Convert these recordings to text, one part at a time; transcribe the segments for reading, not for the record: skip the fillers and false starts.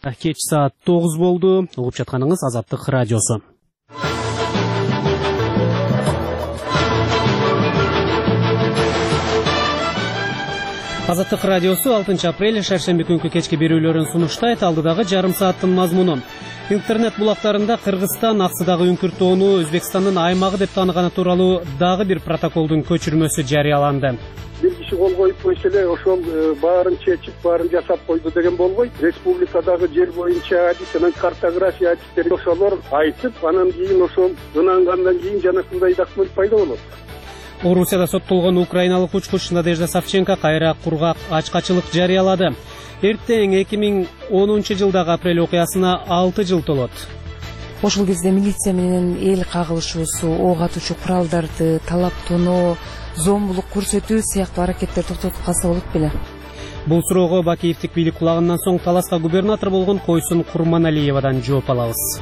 Кеч саат 9 болду. Угуп жатканыңыз Азаттык радиосу. Азаттык радиосу 6 апрель шаршемби күнкү кечки берүүлөрүн сунуштайт. Алдыдагы жарым сааттын мазмуну. Интернет булактарында Кыргызстан аксыдагы үңкүртүүнү Өзбекстандын аймагы деп тааныганы тууралуу дагы бир протоколдун көчүрмөсү жарыяланды. Бир киши кол коюп койсо эле ошол баарын чечип, баарын жасап койду деген болбойт. Республикадагы жер боюнча адис менен картография адистери ошолор айтып, анан кийин ошол ынангандан кийин жанакындай документ пайда болот. Орусияда соттолгон украиналык учкуч Надежда Савченко кайра кургак ачкачылык жарыялады. Эртең 2010 жылдагы апрель окуясына 6 жыл толот. Ошол кезде милиция менен эл кагылышуусу, ок атуучу куралдарды талап тоноо, зомбулук көрсөтүү сыяктуу аракеттер токтотуп калса болот беле? Бул суроого Бакиевдик бийлик кулагандан соң Таласка губернатор болгон Койсун Курманалиевадан жооп алабыз.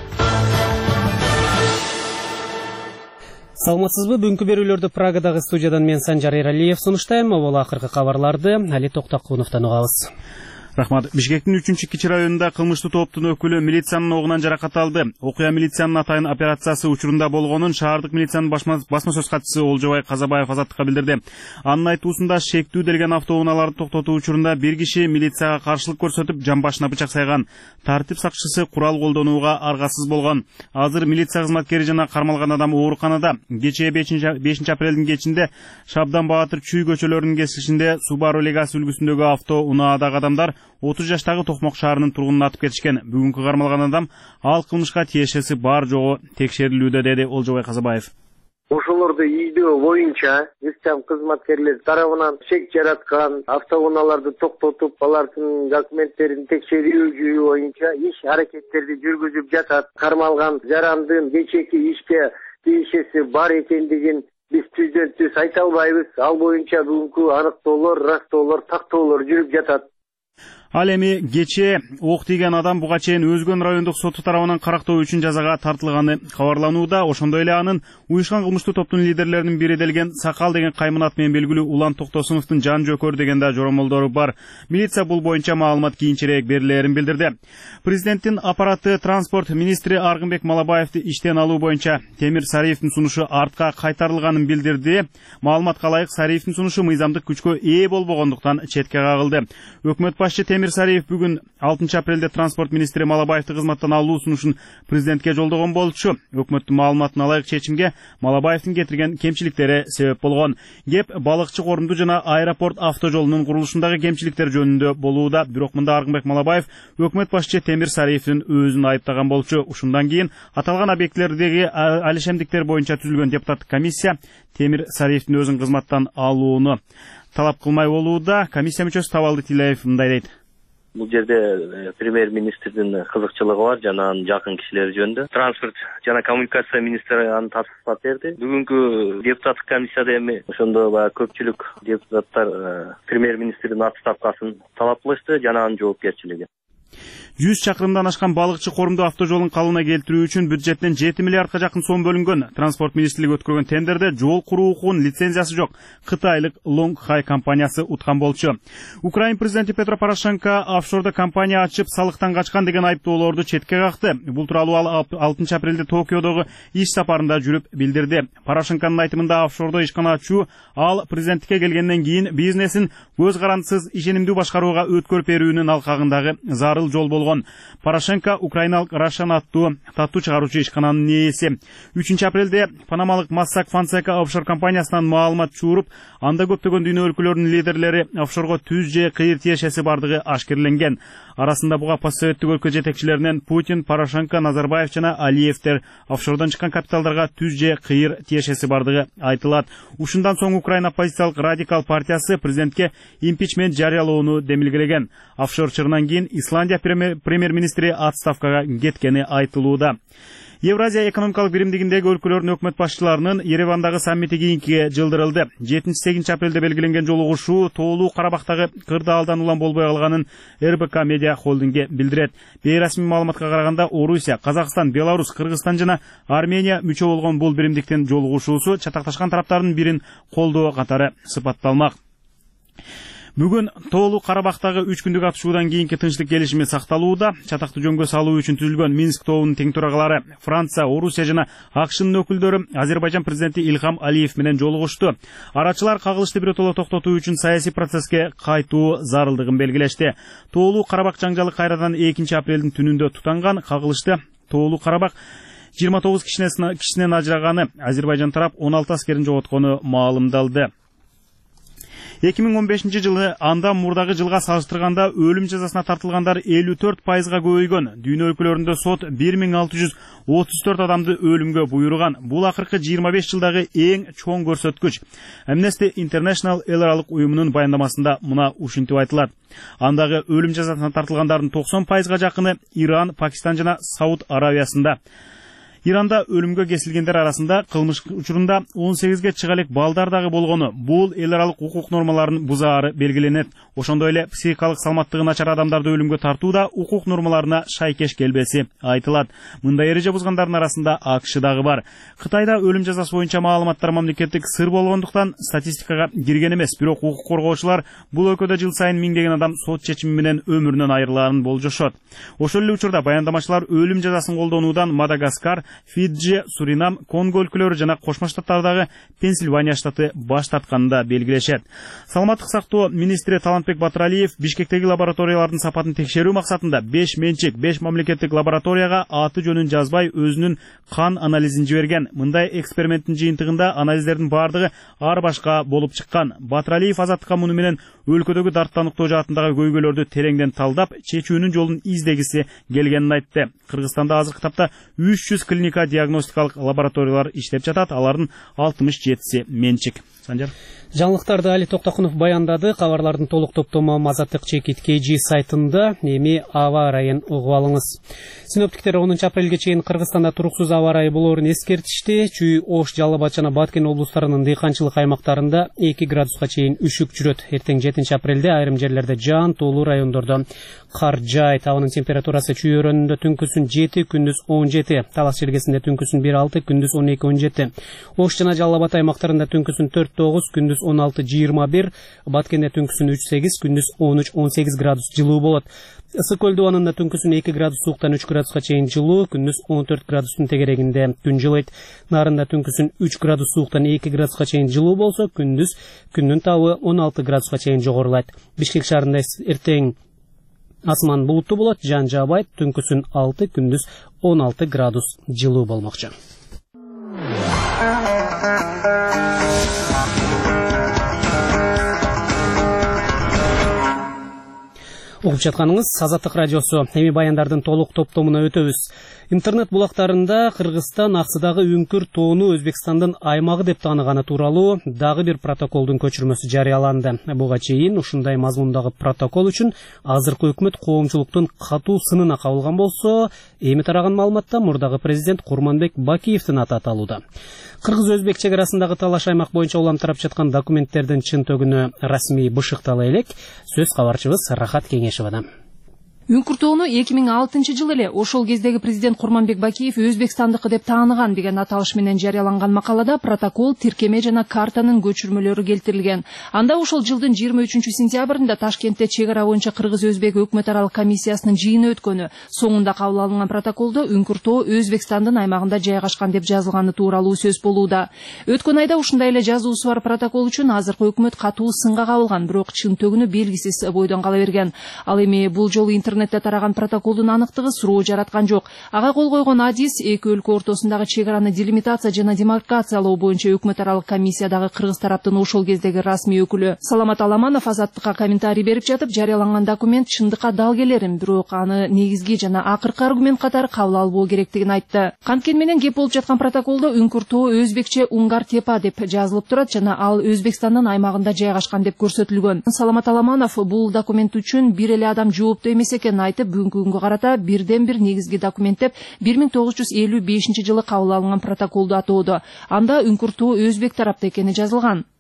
Саламатсызбы? Бүгүнкү берүүлөрдү Прагадагы студиядан мен Санжар Эралиев сунуштайм. Могул акыркы кабарларды Али Токтокуновдон угабыз. Рахмат. Бишкектин 3-кичи районунда кылмыштуу топтун өкүлү милициянын огунан жаракат алды. Окуя милициянын атайын операциясы учурунда болгонун шаардык милициянын басма сөз катчысы Олжобай Казабаев Азаттыкка билдирди. Анын айтуусунда шектүү делген автоунааларды токтотуу учурунда бир киши милицияга каршылык көрсөтүп, жамбашына бычак сайган. Тартип сакчысы курал колдонууга аргасыз болгон. Азыр милиция кызматкери жана кармалган адам ооруканада. Кечээ 5 апрелдин кечинде Шабдан Баатыр Чүй көчөлөрүнүн кесилишинде Subaru Legacy үлгүсүндөгү автоунаадагы адамдар 30 жаштагы Токмок шаарынын тургунун атып кетишкен. Бүгүнкү кармалган адам ал кылмышка тиешеси бар жогу текшерилүүдө, деди Олжобай Казабаев. Ошолорду ийдөө боюнча ИСчам кызматкерлер тарабынан шек жараткан автоунааларды токтотуп, алардын документтерин текшерүү боюнча иш аракеттерди жүргүзүп жатат. Кармалган жарандын кечээки ишке тиешеси бар экендигин биз түздөн түз айта албайбыз. Ал боюнча бүгүнкү аныктоолор, растоолор, тактоолор жүрүп жатат. Ал эми кечээ ок тийген адам буга чейин Өзгөн райондук соту тарабынан карактоо үчүн жазага тартылганы кабарланууда. Ошондой эле анын уюшкан кылмыштуу топтун лидерлеринин бири делген Сакал деген каймын ат менен белгилүү Улан Токтосуновдун жан жөкөр деген да жоромолдору бар. Милиция бул боюнча маалымат кийинчерээк берилерин билдирди. Президенттин аппараты транспорт министри Аргынбек Малабаевди иштен алуу боюнча Темир Сариевдин сунушу артка кайтарылганын билдирди. Маалыматка ылайык Сариевдин сунушу мыйзамдык күчкө ээ болбогондуктан четке кагылды. Өкмөт башчы Темир Сариев бүгүн 6 апрелде транспорт министри Малабаевди кызматтан алуу сунушун президентке жолдогон болчу. Өкмөттүн маалыматына ылайык чечимге Малабаевдин кетирген кемчиликтери себеп болгон. Кеп балыкчы корунду жана аэропорт автожолунун курулушундагы кемчиликтер жөнүндө болууда. Бирок мында Аргынбек Малабаев өкмөт башчы Темир Сариевдин өзүн айыптаган болчу. Ушундан кийин аталган объектилердеги алишемдиктер боюнча түзүлгөн депутаттык комиссия Темир Сариевдин өзүн кызматтан алууну талап кылмай болууда. Комиссия мүчөсү Табалды Тилеев мындай дейт. Бул жерде премьер-министрдин кызыкчылыгы бар жана анын жакын кишилери жөнүндө. Транспорт жана коммуникация министри аны тапсырма берди. Бүгүнкү депутаттык комиссияда эми ошондо көпчүлүк депутаттар премьер-министрдин отставкасын талап кылышты жана анын жоопкерчилиги. 100 чакырымдан ашкан балыкчы корумду автожолун калыбына келтирүү үчүн бюджеттен 7 миллиардга жакын сом бөлүнгөн. Транспорт министрлиги өткөргөн тендерде жол куруу укугунун лицензиясы жок кытайлык Long Hai компаниясы уткан болчу. Украин президенти Петро Порошенко офшордо компания ачып салыктан качкан деген айыптоолорду четке какты. Бул тууралуу ал 6 апрелде Токиодогу иш сапарында жүрүп билдирди. Порошенконун айтымында офшордо ишкана ачуу ал президенттикке келгенден кийин бизнесин көз карандысыз ишенимдүү башкарууга өткөрүп берүүнүн алкагындагы зарыл жол болгон. Порошенко украиналык Рашан аттуу таттуу чыгаруучу ишкананын ээси. 3 апрелде панамалык Mossack Fonseca офшор компаниясынан маалымат чууруп, анда көптөгөн дүйнө өлкөлөрүнүн лидерлери офшорго түз же кыйыр тиешеси бардыгы ашкерленген. Арасында буга постсоветтик өлкө жетекчилеринен Путин, Порошенко, Назарбаев жана Алиевдер офшордон чыккан капиталдарга түз же кыйыр тиешеси бардыгы айтылат. Ушундан соң Украина оппозициялык радикал партиясы президентке импичмент жарыялоону демилгелеген. Офшор чырынан кийин Исландия премьер-министри отставкага кеткени айтылууда. Евразия экономикалык биримдигиндеги өлкөлөрдүн өкмөт башчыларынын Еревандагы саммити кийинкиге жылдырылды. 7-8 апрелде белгиленген жолугушуу тоолуу Карабактагы кырдаалдан улам болбой калганын РБК Медиа холдинги билдирет. Бейрасмий маалыматка караганда Орусия, Казакстан, Беларусь, Кыргызстан жана Армения мүчө болгон бул биримдиктин жолугушуусу чатакташкан тараптардын бирин колдоо катары сыпатталмак. Бүгүн Тоолуу Карабактагы 3 күндүк атышуудан кийинки тынчтык келишими сакталууда. Чатакты жөнгө салуу үчүн түзүлгөн Минск тобунун тең төрагалары Франция, Орусия жана АКШнын өкүлдөрү Азербайжан президенти Илхам Алиев менен жолугушту. Арачылар кагылышты биротоло токтотуу үчүн саясий процесске кайтуу зарылдыгын белгилешти. Тоолуу Карабак жаңжалы кайрадан 2 апрелдин түнүндө тутанган. Кагылышты Тоолуу Карабак 29 кишинен ажыраганы, Азербайжан тарап 16 аскерин жоготкону маалымдалды. 2015 жылы анда мурдагы жылга салыштырганда өлүм жазасына тартылгандар 54%га көбөйгөн. Дүйнө өлкөлөрүндө сот 1634 адамды өлүмгө буйруган. Бул акыркы 25 жылдагы эң чоң көрсөткүч. Amnesty International эл аралык уюмунун баяндамасында мына ушинтип айтылат. Андагы өлүм жазасына тартылгандардын 90%га жакыны Иран, Пакистан жана Сауд Аравиясында. Иранда өлүмгө кесилгендер арасында кылмыш учурунда 18ге чыга элек балдар дагы болгону. Бул эл аралык укук нормаларын бузаары белгиленет. Ошондой эле психикалык саламаттыгы начар адамдарды өлүмгө тартууда укук нормаларына шайкеш келбеси айтылат. Мындай эреже бузгандардын арасында АКШ дагы бар. Кытайда өлүм жазасы боюнча маалыматтар мамлекеттик сыр болгондуктан статистикага кирген эмес, бирок укук коргоочулар бул өлкөдө жыл сайын миңдеген адам сот чечими менен өмүрүнөн айрылаарын болжошот. Ошол эле учурда баяндамачылар өлүм жазасын колдонуудан Мадагаскар, Фиджи, Суринам, Конго өлкөлөрү жана Кошмо Штаттардагы Пенсильвания штаты баш тартканын да белгилешет. Саламаттык сактоо министри Талантбек Батыралиев Бишкектеги лабораториялардын сапатын текшерүү максатында 5 менчик 5 мамлекеттик лабораторияга аты жөнүн жазбай өзүнүн кан анализин жиберген. Мындай эксперименттин жыйынтыгында анализдердин бардыгы ар башка болуп чыккан. Батыралиев Азаттыкка муну менен өлкөдөгү дарттануктоо жаатындагы көйгөйлөрдү тереңден талдап, чечүүнүн жолун издегиси келгенин айтты. Кыргызстанда азыркы тапта 300 клиника диагностикалык лабораториялар иштеп жатат, алардын 67си менчик. Санжар. Жаңылыктарды Али Токтокунов баяндады. Кабарлардын толук топтому Азаттык /KG сайтында. Эми аба ырайын угуп алыңыз. Синоптиктер 10 апрелге чейин Кыргызстанда туруксуз аба ырайы болоорун эскертишти. Чүй, Ош, Жалал Абад жана Баткен облустарынын дыйканчылык аймактарында 2 градуска чейин үшүк жүрөт. Эртең 7 апрелде айрым жерлерде жаан, тоолуу райондордо кар жаайт. Абанын температурасы чүй өрөөнүндө түнкүсүн 7, күндүз 17, Талас желгесинде түнкүсүн 1-6, күндүз 12-17. Ош жана Жалал Абад аймактарында түнкүсүн 4-9, күндүз 16-21, Баткенде түнкүсүн 3-8, күндүз 13-18 градус жылуу болот. Ысык көл дубанында түнкүсүн 2 градус сууктан 3 градуска чейин жылуу, күндүз 14 градустун тегерегинде күн жылыйт. Нарында түнкүсүн 3 градус сууктан 2 градуска чейин жылуу болсо, күндүз күндүн табы 16 градуска чейин жогорулайт. Бишкек шаарында эртең асман булуттуу болот, жаан жаабайт, түнкүсүн 6, күндүз 16 градус жылуу болмокчу. Угуп жатканыңыз Азаттык радиосу. Эми баяндардын толук топтомуна өтөбүз. Интернет булактарында Кыргызстан аксыдагы үңкүр тоону Өзбекстандын аймагы деп тааныганы тууралуу дагы бир протоколдун көчүрмөсү жарыяланды. Буга чейин ушундай мазмундагы протокол үчүн азыркы өкмөт коомчулуктун катуу сынына кабылган болсо, эми тараган маалыматта мурдагы президент Курманбек Бакиевдин аты аталууда. Кыргыз-Өзбек чек арасындагы талаш аймак боюнча уламтырап жаткан документтердин чын төгүнү расмий бышыктала элек. Сөз кабарчыбыз Рахат Кеңешевадан. Үңкүр тоону 2006 жылы эле ошол кездеги президент Курманбек Бакиев Өзбекстандыкы деп тааныган деген аталыш менен жарыяланган макалада протокол, тиркеме жана картанын көчүрмөлөрү келтирилген. Анда ошол жылдын 23 сентябрында Ташкентте чек ара боюнча Кыргыз-Өзбек өкмөт аралык комиссиясынын жыйыны өткөнү. Соңунда кабыл алынган протоколдо үңкүр тоо Өзбекстандын аймагында жайгашкан деп жазылганы тууралуу сөз болууда. Өткөн айда ушундай эле жазуусу бар протокол үчүн азыркы өкмөт катуу сынга кабылган, бирок чын төгүнү белгисиз бойдон кала берген. Ал эми бул жолу интернетте тараган протоколдун аныктыгы суроо жараткан жок. Ага кол койгон адис эки өлкө ортосундагы чек араны делимитация жана демаркациялоо боюнча өкмөт аралык комиссиядагы кыргыз тараптын ошол кездеги расмий өкүлү Саламат Аламанов Азаттыкка комментарий берип жатып, жарыяланган документ чындыкка дал келерин, бирок аны негизги жана акыркы аргумент катары кабыл албоо керектигин айтты. Канткени менен кеп болуп жаткан протоколдо үңкүр тоо өзбекче Унгар тепа деп жазылып турат жана ал Өзбекстандын аймагында жайгашкан деп көрсөтүлгөн. Саламат Аламанов бул документ үчүн бир эле адам жооптуу эмес экенин айтып, бүгүнкү күнгө карата бирден бир негизги документ деп 1955 жылы кабыл алынган протоколду атоодо. Анда үңкүр тоо Өзбек тарапта экени жазылган. Бир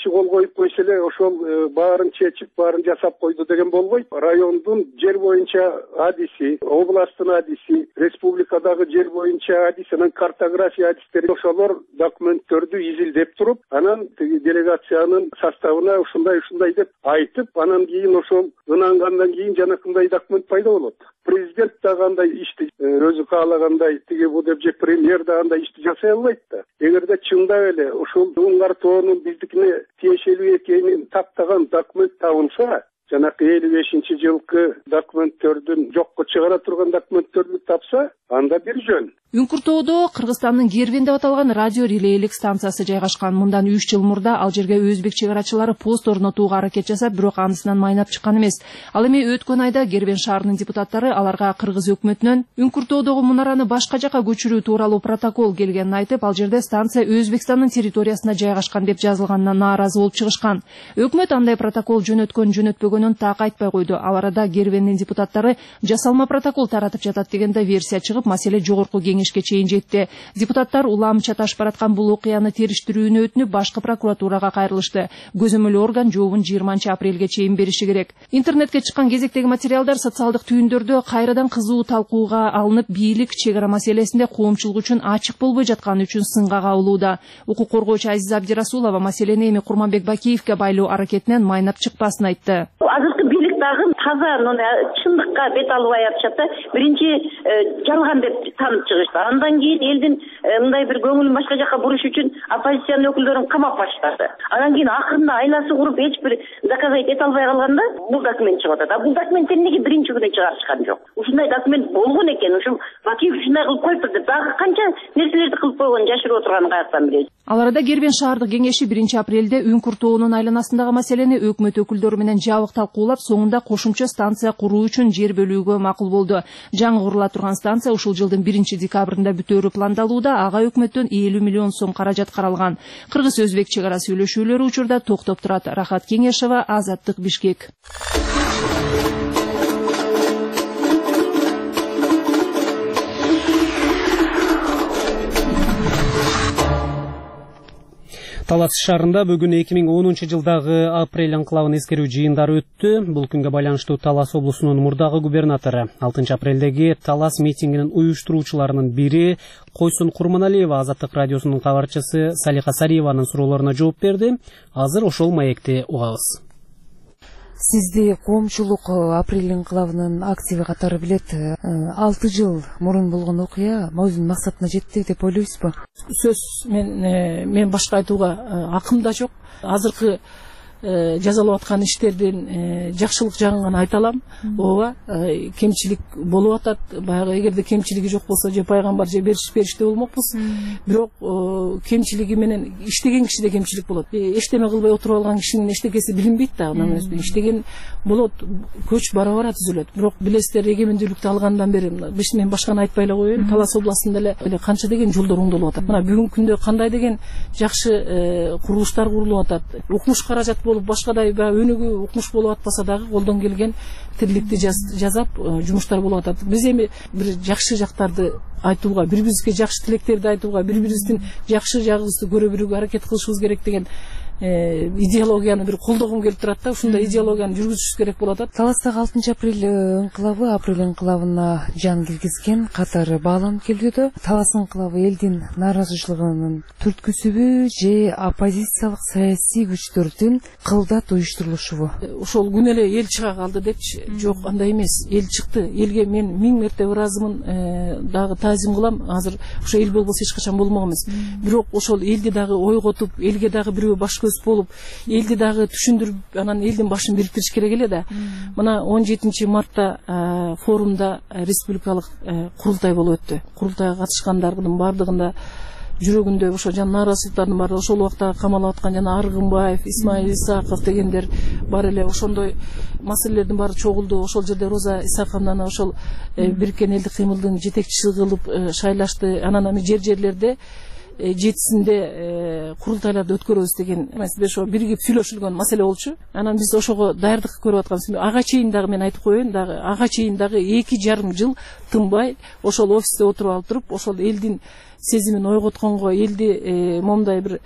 киши кол коюп койсо эле ошол баарын чечип баарын жасап койду деген болбойт. Райондун жер боюнча адиси, областтын адиси, республикадагы жер боюнча адис, анан картография адистери ошолор документтөрдү изилдеп туруп, анан тиги делегациянын составына ушундай деп айтып, анан кийин ошол ынангандан кийин жанакындай документ пайда болот. Президент да кандай ишти өзү каалагандай тиги бу деп же премьер да андай ишти жасай албайт да. Эгерде чындап эле ушул Уңгартоонун биздикине тиешелүү экенин тактаган документ табылса, жанакы 55-жылкы документтөрдүн жокко чыгара турган документтөрдү тапса, анда бир жөн. Үңкүртоодо Кыргызстандын Гервен деп аталган радио релейлик станциясы жайгашкан. Мындан 3 жыл мурда ал жерге өзбек чыгарачылары пост орнотууга аракет жасап, бирок анысынан майнап чыккан эмес. Ал эми өткөн айда Гервен шаарынын депутаттары аларга кыргыз өкмөтүнөн Үңкүртоодогу мунараны башка жака көчүрүү тууралуу протокол келгенин айтып, ал жерде станция Өзбекстандын территориясына жайгашкан деп жазылганына нааразы болуп чыгышкан. Өкмөт андай протокол жөнөткөн-жөнөтпөгөнүн так айтпай койду. Ал арада Гервендин депутаттары жасалма протокол таратып жатат деген да версия чыгып, маселе жогорку кеңешке чейин жетти. Депутаттар улам чаташып бараткан бул окуяны териштирүүнү өтүнүп, башкы прокуратурага кайрылышты. Көзөмөл орган жообун 20-апрелге чейин бериши керек. Интернетке чыккан кезектеги материалдар социалдык түйүндөрдө кайрадан кызуу талкууга алынып, бийлик чек ара маселесинде коомчулук үчүн ачык болбой жатканы үчүн сынга кабылууда. Укук коргоочу Азиза Абдирасулова маселени эми Курманбек Бакиевке байлоо аракетинен майнап чыкпасын айтты. Азыркы бийлик дагы таза чындыкка бет албай атышат да. Биринчи жалган деп танып чыгышты. Андан кийин элдин мындай бир көңүлүн башка жака буруш үчүн оппозициянын өкүлдөрүн камап баштады. Анан кийин акырында айласы куруп эч бир доказать эте албай калганда бул документ чыгып атат. Бул документти неге биринчи күнү чыгарышкан жок? Ушундай документ болгон экен, ушу Бакиев ушундай кылып коюптур деп дагы канча нерселерди кылып койгонун жашырып отурганын каяктан билебиз. Ал арада Гервен шаардык кеңеши 1-апрелде Үңкүртоонун айланасындагы маселени өкмөт өкүлдөрү менен жабык талкуулап, соңунда кошумча станция куруу үчүн жер бөлүүгө макул болду. Жаңы курула турган станция ушул жылдын 1-декабрында бүтөөрү пландалууда. Ага өкмөттөн 50 миллион сом каражат каралган. Кыргыз-өзбек чек ара сүйлөшүүлөрү учурда токтоп турат. Рахат Кеңешева, Азаттык, Бишкек. Талас шаарында бүгүн 2010-жылдагы апрель анклавын эскерүү жыйындары өттү. Бул күнгө байланыштуу Талас облусунун мурдагы губернатору 6 апрелдеги Талас митингинин уюштуруучуларынын бири Койсун Курманалиева Азаттык радиосунун кабарчысы Салиха Сариеванын суроолоруна жооп берди. Азыр ошол маекти угабыз. Сизди коомчулук апрель анклавынын активи катары билет. 6 жыл мурун болгон окуя өзүнүн максатына жетти деп ойлойсузбу? Сөз мен башка айтууга акым да жок. Азыркы жазалып аткан иштердин жакшылык жагын гана айта алам. Ооба, кемчилик болуп атат. Баягы эгерде кемчилиги жок болсо же пайгамбар же бериште болмокпуз. Бирок кемчилиги менен иштеген кишиде кемчилик болот. Эчтеме кылбай отуруп алган кишинин эчтекеси билинбейт да. Анан иштеген болот, көч бара түзүлөт. Бирок билесиздер, эгемендүүлүктү алгандан бери мен башканы айтпай эле коеюн. Талас областында эле канча деген жолдор оңдолуп атат. Мына бүгүнкү күндө кандай деген жакшы курулуштар курулуп атат. Укмуш каражат болуп башкадай өнүгүү укмуш болуп атпаса дагы колдон келген тирликти жасап жумуштар болуп атат. Биз эми бир жакшы жактарды айтууга, бири-бирибизге жакшы тилектерди айтууга, бири-бирибиздин жакшы жагыбызды көрө билүүгө аракет кылышыбыз керек деген идеологияны бир колдогум келип турат да. Ушундай идеологияны жүргүзүш керек болуп атат. Таластагы 6 апрель анклавы апрель анклавына жан киргизген катары бааланып келүүдө. Талас анклавы элдин нааразычылыгынын түрткүсүбү же оппозициялык саясий күчтөрдүн кылдат уюштурулушубу? Ошол күнү эле эл чыга калды депчи? Жок, андай эмес. Эл чыкты. Элге мен 1000 мерте ыраазымын, дагы таазим кылам. Азыр ошо эл болбосо эч качан болмок эмес. Бирок ошол элди дагы ойготуп, элге дагы бирөө баш болуп, элди дагы түшүндүрүп, анан элдин башын бириктириш керек эле да. Мына 17 мартта форумда республикалык курултай болуп өттү. Курултайга катышкандардын бардыгында жүрөгүндө ошо жана нааразычылыктардын баары, ошол убакта камалып аткан жана Аргынбаев, Исмаил Исаков дегендер бар эле. Ошондой маселелердин баары чогулду. Ошол жерде Роза Исаковнаны ошол бириккен элдик кыймылдын жетекчиси кылып шайлашты. Анан эми жерлерде жетисинде курултайларды өткөрөбүз деген маселе ошо биригип сүйлөшүлгөн маселе болчу. Анан биз ошого даярдык көрүп атканбыз. Ага чейин дагы мен айтып коеюн, дагы ага чейин дагы 2,5 жыл тынбай ошол офисте отуруп алып туруп, ошол элдин сезимин ойготконго, элди момундай бир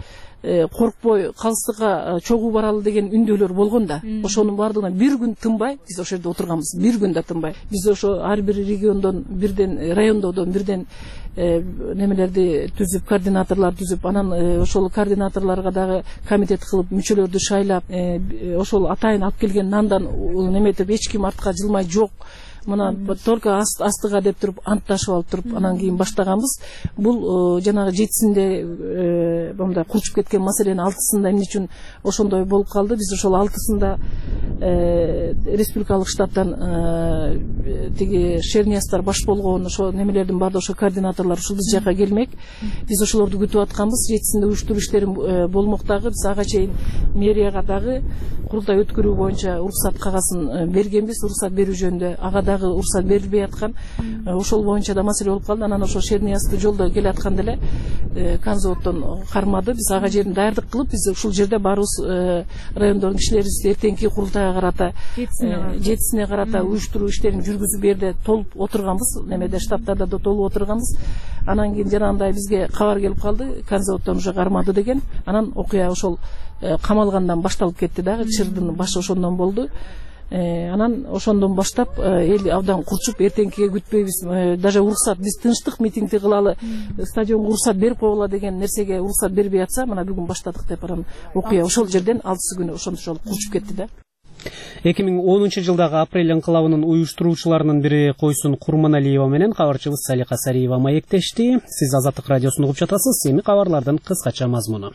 коркпой калыстыкка чогуу баралы деген үндөөлөр болгон да. Ошонун бардыгынан бир күн тынбай биз ошол жерде отурганбыз. Бир күн да тынбай. Биз ошо ар бир региондон бирден, райондодон бирден немелерди түзүп, координаторлар түзүп, анан ошол координаторларга дагы комитет кылып, мүчөлөрдү шайлап, ошол атайын алып келген нандан неметип эч ким артка жылмай жок. Мына только астыга деп туруп антташып алып туруп анан кийин баштаганбыз. Бул жанагы 7-синде мындай курчуп кеткен маселенин 6-сында эмне үчүн ошондой болуп калды? Биз ошол 6-сында республикалык штаттан тиги Шерниястар баш болгон ошо немелердин баардыгы ошо координаторлор ушул биз жака келмек. Биз ошолорду күтүп атканбыз. 7-синде уюштуруу иштерин болмок дагы. Биз ага чейин мэрияга дагы курултай өткөрүү боюнча уруксат кагасын бергенбиз. Уруксат берүү жөнүндө ага дагы уруксат берилбей аткан. Ошол боюнча да маселе болуп калды. Анан ошо Шерниязды жолдо келе атканда эле Канзаводдон кармады. Биз ага жерин даярдык кылып, биз ушул жерде баарыбыз райондордун кишилерибиз эртеңки курултайга карата 7-сине карата уюштуруу иштерин жүргүзүп берде толуп отурганбыз. Немеде штаттарда да толуп отурганбыз. Анан кийин жанагындай бизге кабар келип калды, Канзаводдон уже кармады деген. Анан окуя ошол камалгандан башталып кетти дагы. Чырдын башы ошондон болду. Анан ошондон баштап эл абдан курчуп, эртеңкиге күтпөйбүз. Даже уруксат биз тынчтык, митингди кылалы, стадионго уруксат берип койгула деген нерсеге уруксат бербей атса, мына бүгүн баштадык деп анан окуя ошол жерден 6 күнү ошончолук курчуп кетти да. 2010 жылдагы апрель инкылабынын уюштуруучуларынын бири Койсун Курманалиева менен кабарчыбыз Салика Сариева маектешти. Сиз Азаттык радиосун угуп жатасыз. Эми кабарлардын кыскача мазмуну.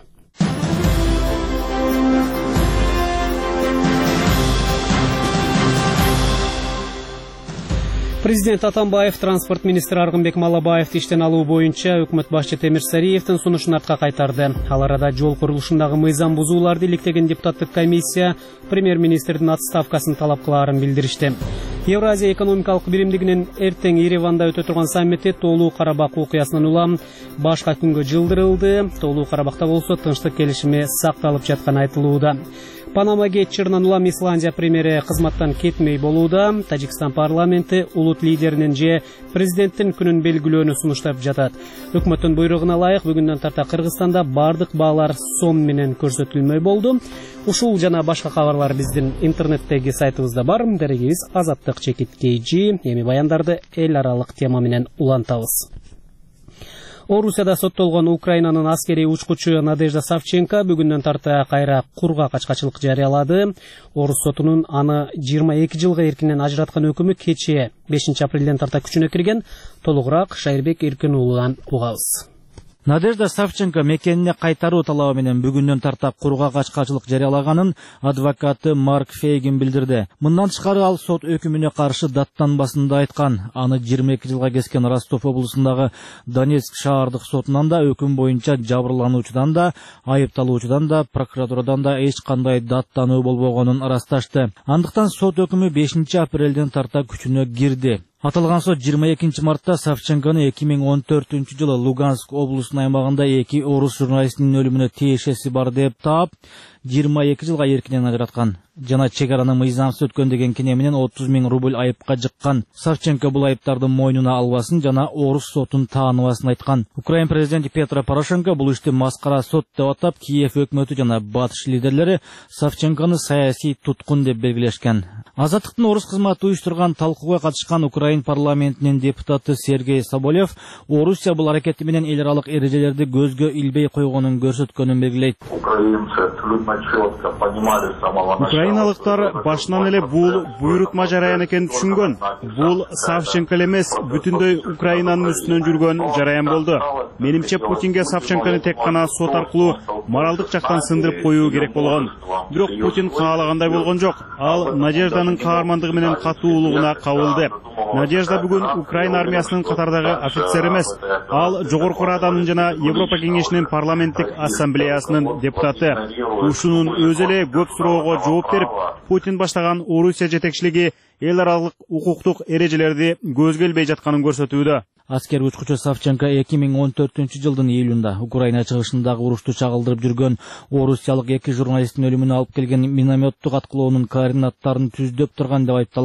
Президент Атамбаев, транспорт министри Аргынбек Малабаевди иштен алуу боюнча өкмөт башчы Темир Сариевдин сунушун артка кайтарды. Ал арада жол курулушундагы мыйзам бузууларды иликтеген депутаттык комиссия премьер-министрдин отставкасын талап кылаарын билдиришти. Евразия экономикалык биримдигинин эртең Ереванда өтө турган саммити Тоолуу Карабак окуясынан улам башка күнгө жылдырылды. Тоолуу Карабакта болсо тынчтык келишими сакталып жатканы айтылууда. Панама гейт чырынан улам Исландия премьери кызматтан кетмей болууда. Тажикстан парламенти улут лидеринин же президенттин күнүн белгилөөнү сунуштап жатат. Өкмөттүн буйругуна ылайык бүгүндөн тарта Кыргызстанда бардык баалар сом менен көрсөтүлмөй болду. Ушул жана башка кабарлар биздин интернеттеги сайтыбызда бар. Дарегибиз Азаттык _KG. Эми баяндарды эл аралык тема менен улантабыз. Орусияда соттолгон Украинанын аскерий учкучу Надежда Савченко бүгүндөн тарта кайра курга качкачылык жарыялады. Орус сотунун аны 22 жылга эркинен ажыраткан өкүмү кечээ 5 апрелден тарта күчүнө кирген. Толугураак Шайырбек Эркин уулудан угабыз. Надежда Савченко мекенине кайтаруу талабы менен бүгүндөн тарта курга качкачылык жарыялаганын адвокаты Марк Фейгин билдирди. Мындан тышкары ал сот өкүмүнө каршы даттанбасында айткан. Аны 22 жылга кескен Ростов облусундагы Донецк шаардык сотунан да өкүм боюнча жабырлануучудан да, айыпталуучудан да, прокуратурадан да эч кандай даттануу болбогонун ырасташты. Андыктан сот өкүмү 5 апрелден тарта күчүнө кирди. Аталган сот 22 мартта Савченкону 2014 жылы Луганск облусунун аймагында 2 орус журналистинин өлүмүнө тиешеси бар деп таап 22 жылга эркинен ажыраткан. Жана чек араны мыйзамсыз өткөн деген кине менен 30 000 рубль айыпка жыккан. Савченко бул айыптарды мойнуна албасын жана орус сотун тааныбасын айткан. Украин президенти Петро Порошенко бул ишти маскара сот деп атап, Киев өкмөтү жана батыш лидерлери Савченкону саясий туткун деп белгилешкен. Азаттыктын орус кызматы уюштурган талкууга катышкан Украин парламентинин депутаты Сергей Соболев Орусия бул аракети менен эл аралык эрежелерди көзгө илбей койгонун көрсөткөнүн белгилейт. Украиналыктар башынан эле бул буйрутма жараян экенин түшүнгөн. Бул Савченко эмес, бүтүндөй Украинанын үстүнөн жүргөн жараян болду. Менимче Путинге Савченкону тек гана сот аркылуу моралдык жактан сындырып коюу керек болгон. Бирок Путин каалагандай болгон жок. Ал Надежданын каармандыгы менен катуулугуна кабылды. Надежда бүгүн Украина армиясынын катардагы офицер эмес. Ал Жогорку Раданын жана Европа кеңешинин парламенттик ассамблеясынын депутаты. Ушунун өзү эле көп суроого жооп берип, Путин баштаган Орусия жетекчилиги эл аралык укуктук эрежелерди көзгө илбей жатканын көрсөтүүдө. Аскер учкучу Савченко 2014 жылдын июлунда Украина чыгышындагы урушту чагылдырып жүргөн орусиялык 2 журналисттин өлүмүнө алып келген минометтук аткылоонун координаттарын түздөп турган деп айыпталган.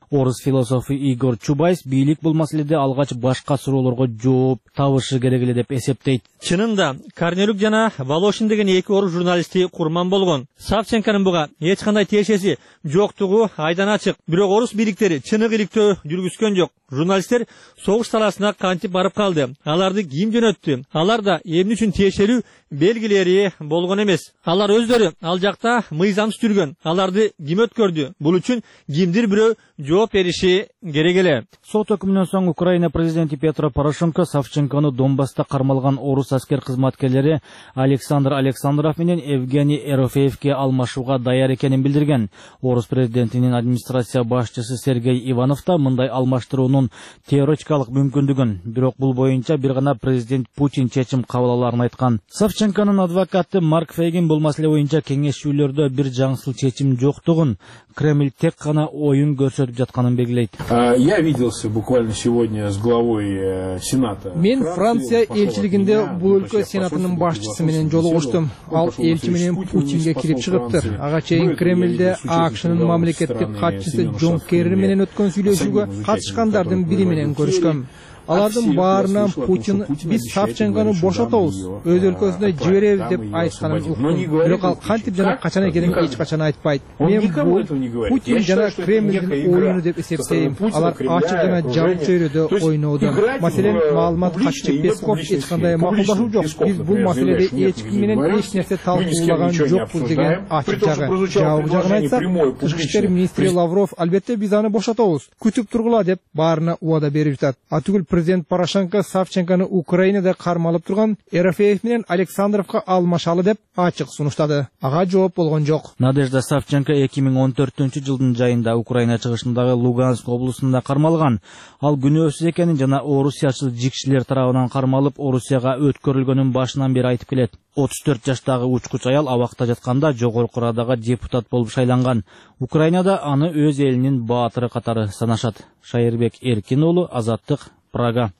Орус философу Игорь Чубайс бийлик бул маселеде алгач башка суроолорго жооп табышы керек эле деп эсептейт. Чынында Корнелюк жана Волошин деген эки орус журналисти курман болгон. Савченконун буга эч кандай тиешеси жоктугу айдан ачык. Бирок орус бийликтери чыныгы иликтөө жүргүзгөн жок. Журналисттер согуш саласына кантип барып калды. Аларды ким жөнөттү? Аларда эмне үчүн тиешелүү белгилери болгон эмес. Алар өздөрү ал жакта мыйзамсыз жүргөн. Аларды ким өткөрдү? Бул үчүн кимдир бирөө жооп бериши керек эле. Сот өкүмүнөн соң Украина президенти Петро Порошенко Савченкону Донбасста кармалган орус аскер кызматкерлери Александр Александров менен Евгений Ерофеевке алмашууга даяр экенин билдирген. Орус президентинин администрация башчысы Сергей Иванов да мындай алмаштыруунун теоретикалык мүмкүндүгүн, бирок бул боюнча бир гана президент Путин чечим кабыл аларын айткан. Савченконун адвокаты Марк Фейгин бул маселе боюнча кеңешчүүлөрдө бир жаңсыл чечим жоктугун, Кремль тек гана оюн көрсөтүп жатканын белгилейт. Я виделся буквально сегодня с главой Сената. Мен Франция элчилигинде бул өлкө сенатынын башчысы менен жолугуштум. Ал элчи менен Путинге кирип чыгыптыр. Ага чейин Кремльде АКШнын мамлекеттик катчысы Джон Керри менен өткөн сүйлөшүүгө катышкандардын бири менен көрүшкөм. Алардын баарынан Путин биз Савченкону бошотобуз, өз өлкөсүнө жиберебиз деп айтканын уктум. Бирок ал кантип жана качан экенин эч качан айтпайт. Мен бул Путин жана Кремльдин оюну деп эсептейм. Алар ачык жана жабык чөйрөдө ойноодо. Маселен, маалымат катчысы Песков эч кандай макулдашуу жок. Биз бул маселеде эч ким менен эч нерсе талкуулаган жокпуз деген ачык жагы. Жабык жагын айтсак, Тышкы иштер министри Лавров албетте биз аны бошотобуз, күтүп тургула деп баарына убада берип жатат. Атүгүл президент Порошенко Савченкону Украинада кармалып турган Ерофеев менен Александровка алмашалы деп ачык сунуштады. Ага жооп болгон жок. Надежда Савченко 2014-жылдын жайында Украина чыгышындагы Луганск облусунда кармалган. Ал күнөөсүз экенин жана орусиячыл жикшилер тарабынан кармалып Орусияга өткөрүлгөнүн башынан бери айтып келет. 34 жаштагы учкуч аял абакта жатканда жогорку Радага депутат болуп шайланган. Украинада аны өз элинин баатыры катары санашат. Шайырбек Эркин уулу, Азаттык, Прага.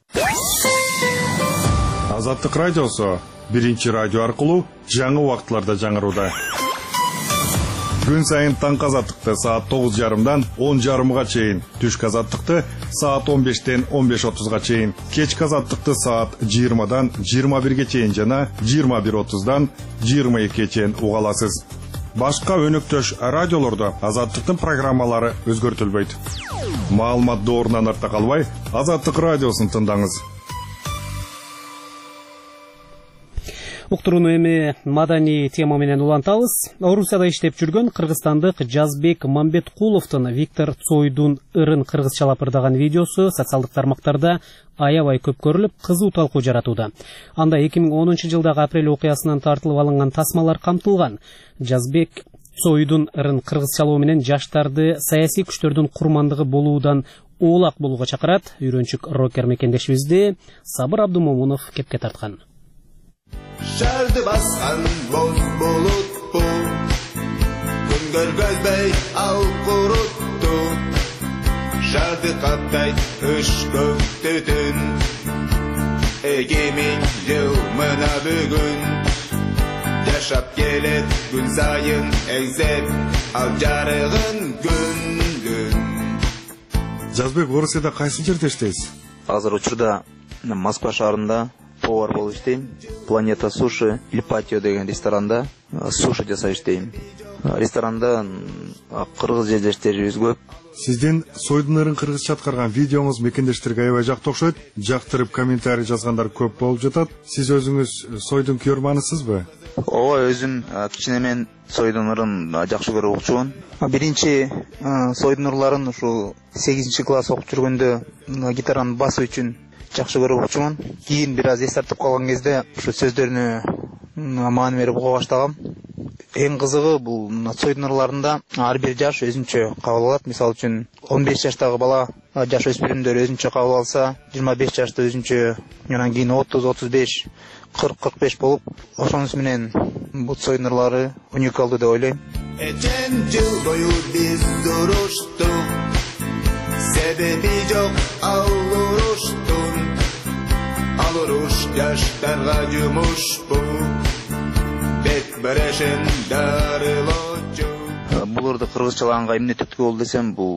Азаттык радиосу биринчи радио аркылуу жаңы убактыларда жаңырууда. Күн сайын таңкы азаттыкты саат 9:30-дан 10:30-га чейин, түшкү азаттыкты саат 15-тен 15:30-га чейин, кечки азаттыкты саат 20-дан 21-ге чейин жана 21:30-дан 22-ге чейин уга аласыз. Башка өнөктөш радиолордо азаттыктын программалары өзгөртүлбөйт. Маалымат доорунан артта калбай, Азаттык радиосун тыңдаңыз. Уктурууну эми маданий тема менен улантабыз. Орусияда иштеп жүргөн кыргызстандык Жазбек Мамбеткуловдун Виктор Цойдун ырын кыргызчалап ырдаган видеосу социалдык тармактарда аябай көп көрүлүп, кызуу талкуу жаратууда. Анда 2010-жылдагы апрель окуясынан тартылып алынган тасмалар камтылган. Жазбек Цойдун ырын кыргызчалоо менен жаштарды саясий күчтөрдүн курмандыгы болуудан оолак болууга чакырат. Үйрөнчүк рокер мекендешибизди Сабыр Абдумомунов кепке тарткан. Шарды басқан боз бұлытты, күн көргөзбей ал құрытты, шарды қаптай үш көкті түн, 2000 жыл мына бүгін, жашап келет күн сайын әңзеп, ал жарығын күн. Жазбек, Орусияда кайсы жерде иштейсиз? Азыр учурда Москва шаарында повар болуп иштейм. Планета суши, Ипатио деген ресторанда суши жасап иштейм. Ресторанда кыргыз жерлештери көп. Сиздин Цойдун ырын кыргызча аткарган видеоңуз мекендештерге аябай жакты окшойт. Жактырып комментарий жазгандар көп болуп жатат. Сиз өзүңүз Цойдун көрманысызбы? Ооба, өзүм кичине мен Цойдун ырын жакшы көрүп окчумун. Биринчи Цойдун ырларын ушу 8-класс окуп жүргөндө гитараны басуу үчүн жакшы көрүп окчумун. Кийин бир аз эс тартып калган кезде ушу сөздөрүнө маани берип уга баштагам. Эң кызыгы бул Цойдун ырларында ар бир жаш өзүнчө кабыл алат. Мисалы үчүн 15 жаштагы бала жаш өспүрүмдөр өзүнчө кабыл алса, 25 жашта өзүнчө, анан кийин 30, 35, 40, 45 болуп, ошонус менен бул Цойдун ырлары уникалдуу деп ойлойм. Жыл бою биз уруштук, себеби жок ал уруштун, ал уруш жаштарга жумуш бул, бет берешин дарылоочу. Бул ырды кыргызчалаганга эмне түрткү болду десем, бул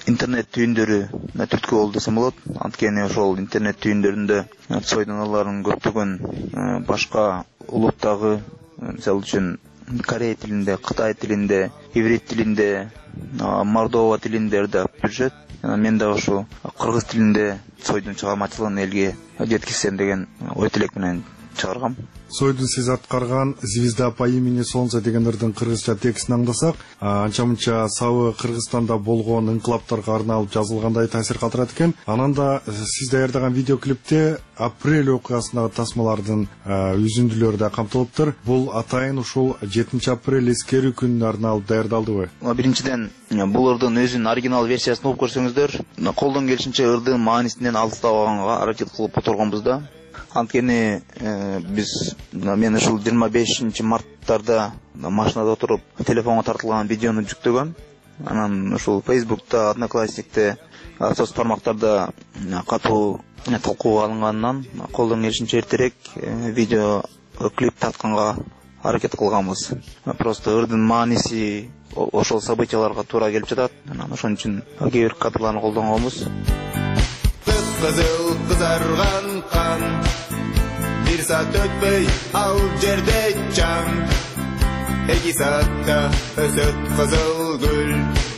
интернет түйүндөрү түрткү болду десем болот. Анткени ошол интернет түйүндөрүндө сойдуналардын көптөгөн башка улуттагы, мисалы үчүн Корей тилинде, Кытай тилинде, иврит тилинде, Мордова тилинде да жүрөт. Мен да ушу кыргыз тилинде сойдун чыгармачылыгын элге жеткизсем деген ой тилек менен чыгаргам. Сойдун сиз аткарган «Звезда по имени Солнце» деген ырдын кыргызча текстин аңдасак, анча-мынча сабы Кыргызстанда болгон инкылаптарга арналып жазылгандай таасир калтырат экен. Анан да сиз даярдаган видеоклипте апрель окуясындагы тасмалардын үзүндүлөрү да камтылыптыр. Бул атайын ушул 7 апрель эскерүү күнүнө арналып даярдалдыбы? Биринчиден, бул ырдын өзүнүн оригинал версиясын угуп көрсөңүздөр, колдон келишинче ырдын маанисинен алыстабаганга аракет кылып которгонбуз да. Анткени мен ушул 25 марттарда машинада отуруп телефонго тартылган видеону жүктөгөм. Анан ушул Facebook'та, Одноклассникте, соц тармактарда катуу талкуу алынганынан колдон келишинче эртерээк видео клип тартканга аракет кылганбыз. Просто ырдын мааниси ошол событияларга туура келип жатат. Анан ошон үчүн кээ бир кадрларны колдонгонбуз. Кызыл кызарган кан, бир саат өтпөй ал жерде жан, 2 саатта өсөт кызыл гүл,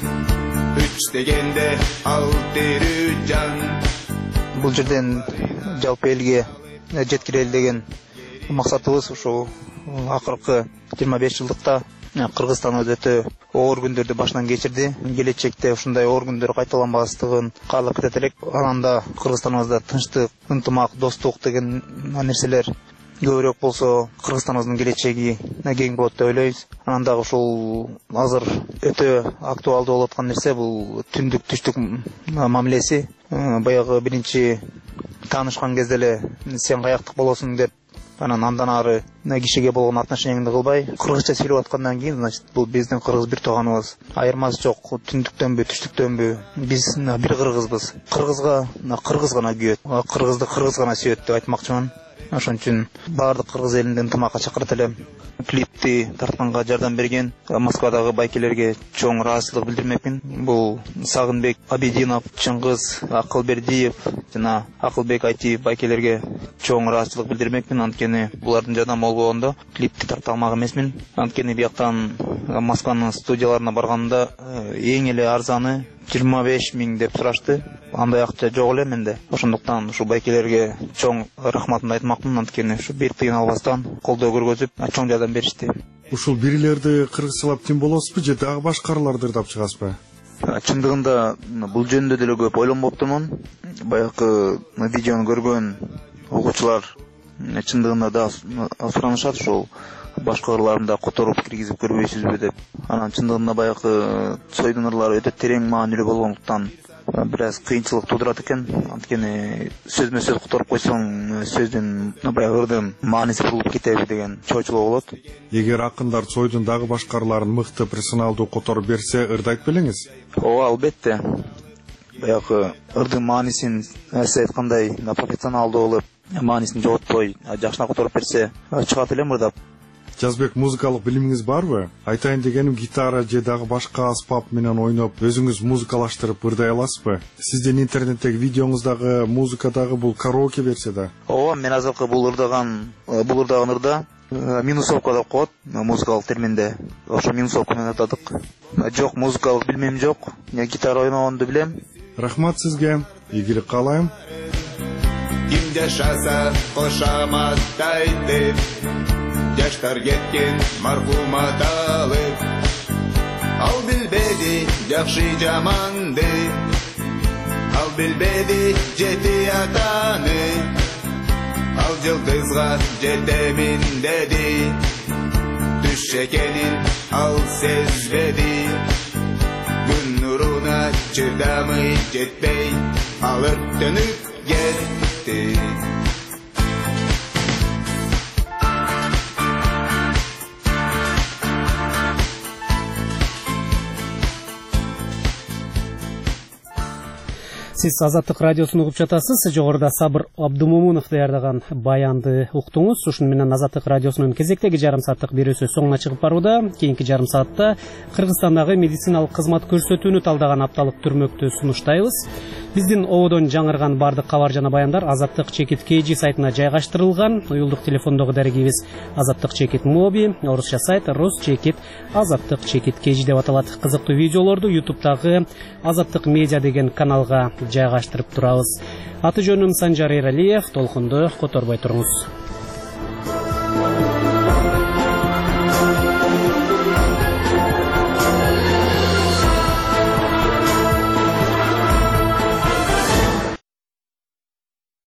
3 дегенде ал тирүү жан. Бул жерден жалпы элге жеткирели деген максатыбыз ушул акыркы 25 жылдыкта Кыргызстан өтө оор күндөрдү башынан кечирди. Келечекте ушундай оор күндөр кайталанбастыгын каалап кетет элек. Анан да Кыргызстаныбызда тынчтык, ынтымак, достук деген нерселер көбүрөөк болсо, Кыргызстаныбыздын келечеги кең болот деп ойлойбуз. Анан дагы ушул азыр өтө актуалдуу болуп аткан нерсе бул түндүк түштүк мамилеси. Баягы биринчи таанышкан кезде эле сен каяктык болосуң деп, анан андан ары кишиге болгон отношениеңди кылбай, кыргызча сүйлөп аткандан кийин, значит, бул биздин кыргыз бир тууганыбыз. Айырмасы жок, түндүктөнбү, түштүктөнбү, биз бир кыргызбыз. Кыргызга кыргыз гана күйөт, кыргызды кыргыз гана сүйөт деп айтмакчымын. Ошон үчүн баардык кыргыз элин ынтымакка чакырат элем. Клипти тартканга жардам берген Москвадагы байкелерге чоң ыраазычылык билдирмекмин. Бул Сагынбек Абидинов, Чыңгыз Акылбердиев жана Акылбек Айтиев байкелерге чоң ыраазычылык билдирмекмин. Анткени булардын жардамы болбогондо клипти тарта алмак эмесмин. Анткени бияктан Москванын студияларына барганда эң эле арзаны 25 000 деп сурашты. Андай акча жок эле менде. Ошондуктан ушул байкелерге чоң рахматымды айтмакмын. Анткени ушу бир тыйын албастан колдоо көргөзүп, чоң жардам беришти. Ушул бирлерди кыргызчалап тим болосузбу же дагы башкаларды ырдап чыгасызбы? Чындыгында бул жөнүндө деле көп ойлонбоптумун. Баягы видеону көргөн окуучулар чындыгында да суранышат, ушул башка ырларында которуп киргизип көрбөйсүзбү деп. Анан чындыгында баягы сойдун ырлары өтө терең маанилүү болгондуктан бир аз кыйынчылык туудурат экен. Анткени сөзмө сөз которуп койсоң, сөздүн баягы ырдын мааниси бурулуп кетеби деген чоочулук болот. Эгер акындар сойдун дагы башка ырларын мыкты персоналдуу которуп берсе, ырдайт белеңиз? Ооба, албетте. Баягы ырдын маанисин сиз айткандай профессионалдуу болуп, маанисин жоготпой жакшыраак которуп берсе, чыгат элем ырдап. Жазбек, музыкалык билимиңиз барбы? Айтайын дегеним, гитара же дагы башка аспап менен ойноп, өзүңүз музыкалаштырып ырдай аласызбы? Сиздин интернеттеги видеоңуздагы музыкадагы бул караоке версияда? Ооба, мен азыркы бул ырдаган ырда минусовка деп коет, музыкалык терминде. Ошо минусовка менен ырдадык. Жок, музыкалык билимим жок. Гитара ойногонду билем. Рахмат сизге. Ийгилик каалайм. Ким жашаса кошаматтайды, жаштар кеткен мархумат алып, ал билбеди жакшы жаманды, ал билбеди жети атаны, ал жылдызга жетемин деди, түш экенин ал сезбеди, күн нуруна чыдамый жетпей, ал өрттөнүп кетти. Сиз Азаттык радиосун угуп жатасыз. Жогоруда Сабыр Абдумомунов даярдаган баянды уктуңуз. Ушуну менен Азаттык радиосунун кезектеги жарым сааттык берүүсү соңуна чыгып барууда. Кийинки жарым саатта Кыргызстандагы медициналык кызмат көрсөтүүнү талдаган апталык түрмөктү сунуштайбыз. Биздин ободон жаңырган бардык кабар жана баяндар Азаттык чекит KG сайтына жайгаштырылган. Уюлдук телефондогу дарегибиз Азаттык чекит моби, орусча сайт Рус чекит Азаттык чекит KG деп аталат. Кызыктуу видеолорду YouTube'дагы Азаттык медиа деген каналга жайгаштырып турабыз. Аты жөнүм Санжар Эралиев, толкунду которбой туруңуз.